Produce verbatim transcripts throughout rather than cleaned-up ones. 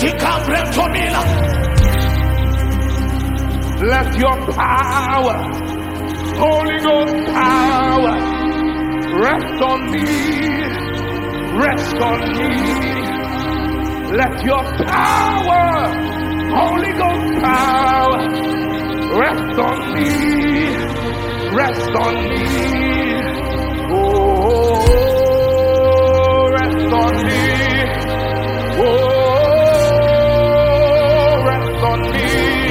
Let your power, Holy Ghost power, rest on me, rest on me. Let your power, Holy Ghost power, rest on me, rest on me. Oh, rest on me. Oh, rest on me.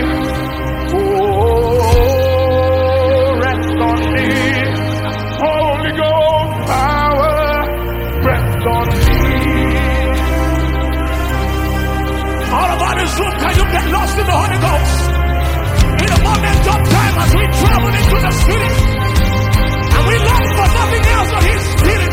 Holy Ghost power, rest on me. All about this room, can you get lost in the Holy Ghost? In a moment of time as we travel into the Spirit, and we long for nothing else but His Spirit.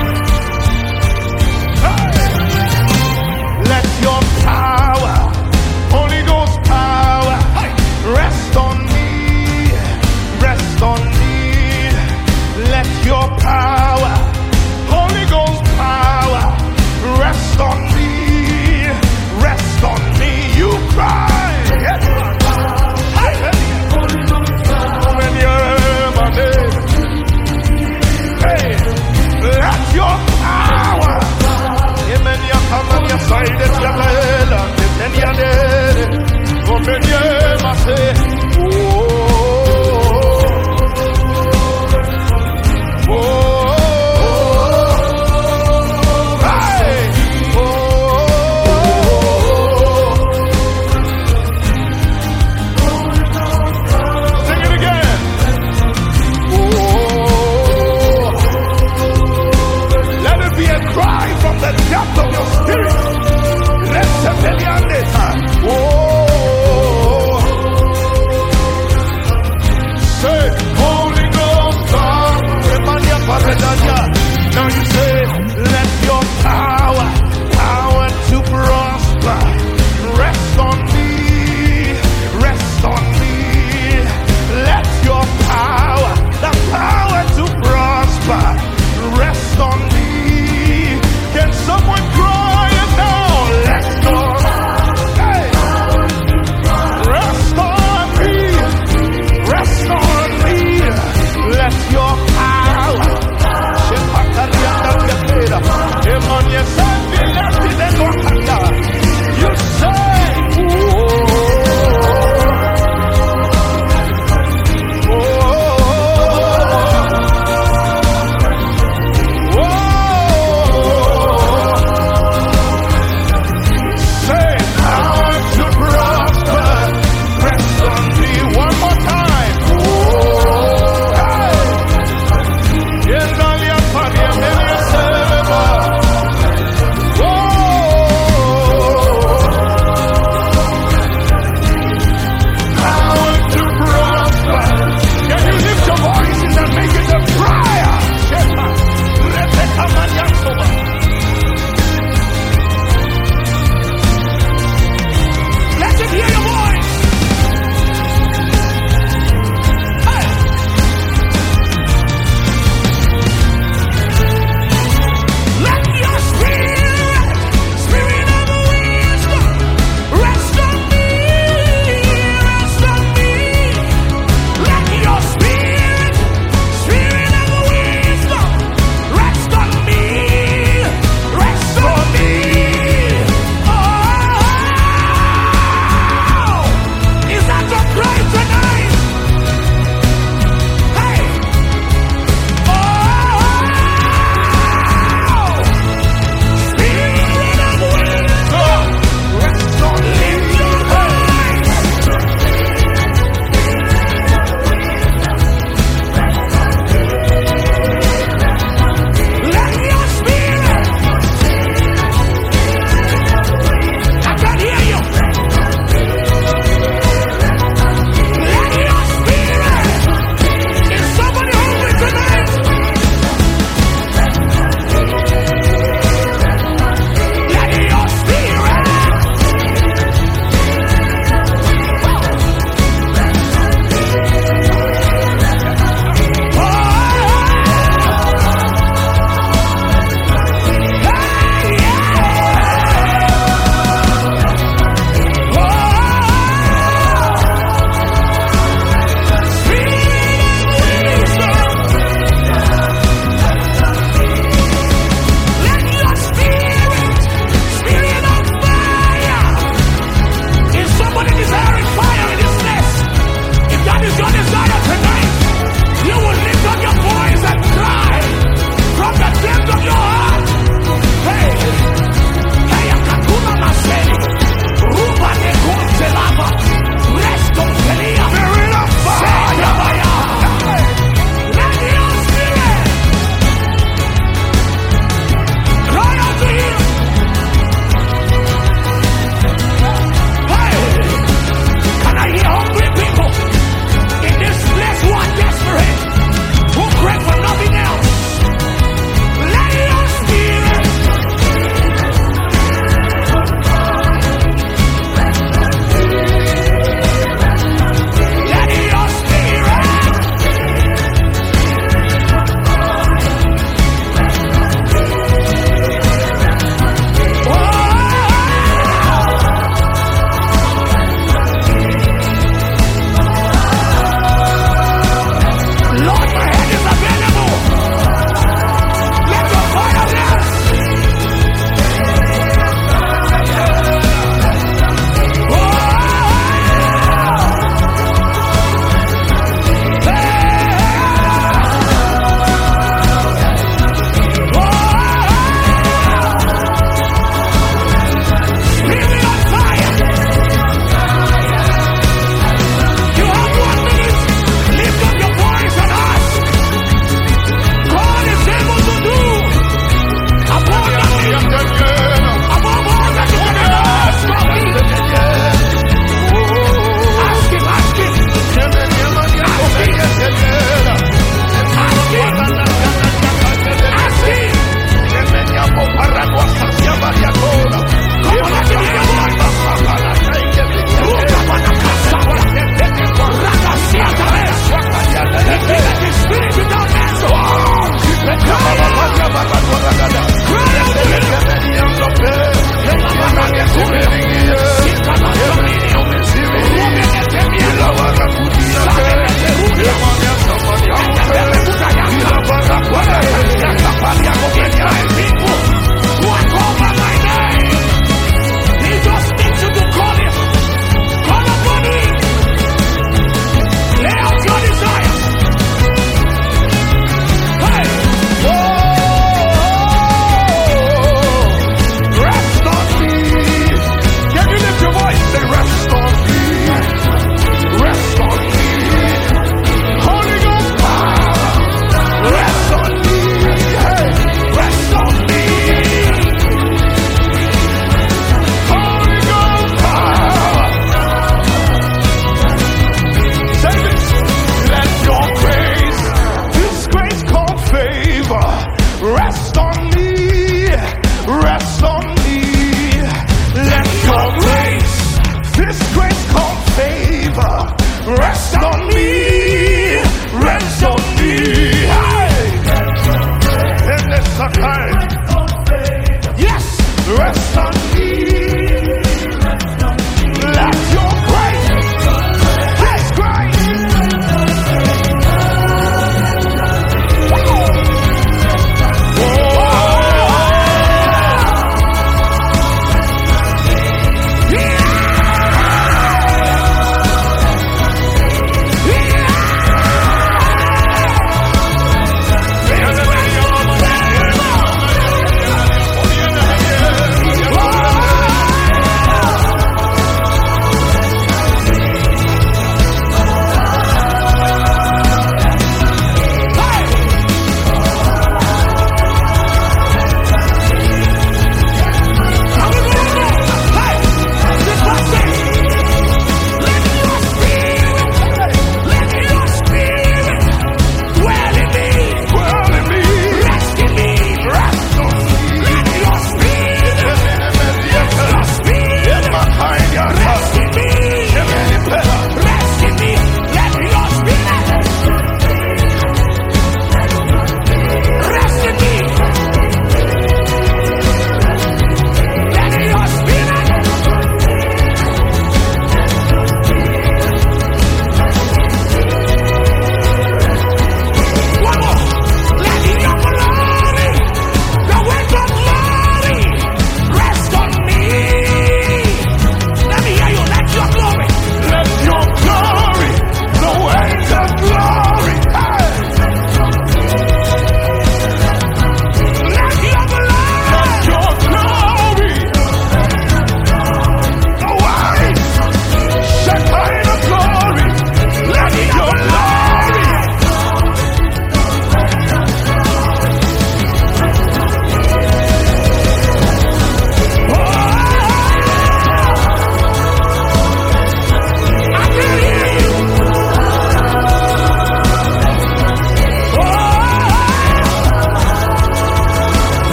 Hey. Let your power, Holy Ghost power, hey, rest on me, rest on me. Let your power, Holy Ghost power, rest on me, rest on me. You cry, yes, hey, Holy Ghost power, when you're my name. Hey, let your power, amen, you come on your side, it's your bell, and you're dead, open your mouth, oh. Oh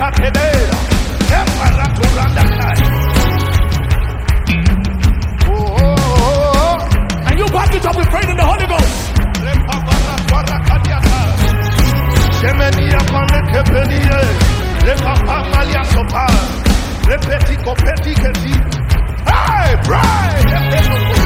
And you back it up with praying in the Holy Ghost. Hey, pray!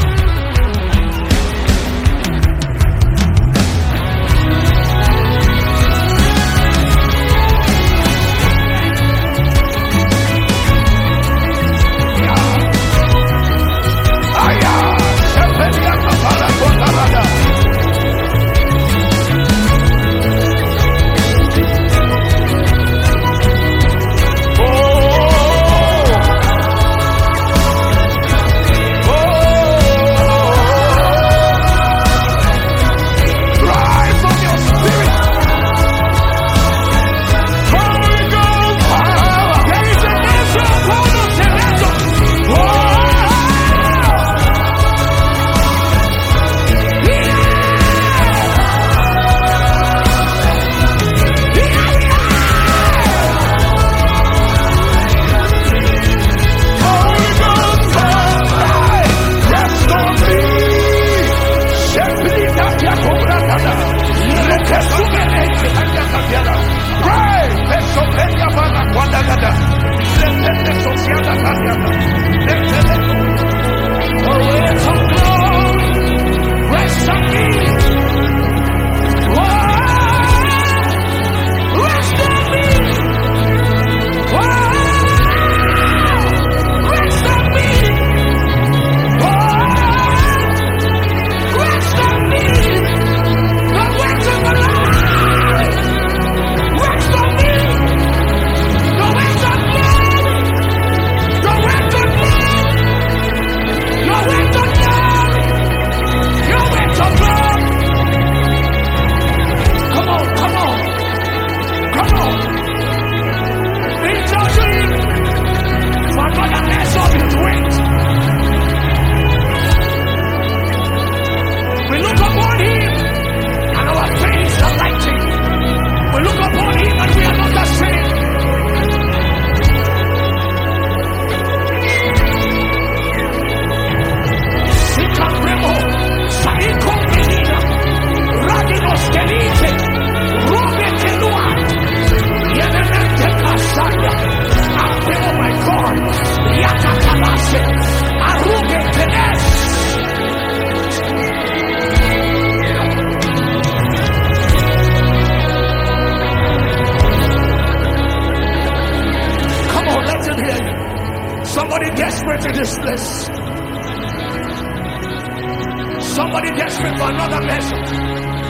Somebody desperate in this place. Somebody desperate for another measure.